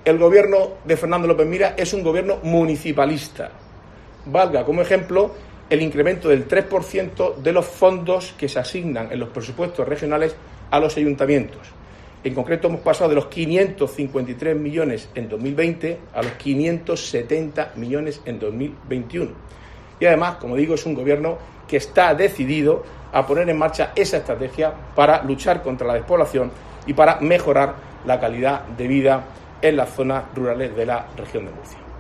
el gobierno de Fernando López Miras es un gobierno municipalista. Valga como ejemplo el incremento del 3% de los fondos que se asignan en los presupuestos regionales a los ayuntamientos. En concreto, hemos pasado de los 553 millones en 2020 a los 570 millones en 2021. Y además, como digo, es un gobierno que está decidido a poner en marcha esa estrategia para luchar contra la despoblación y para mejorar la calidad de vida en las zonas rurales de la región de Murcia.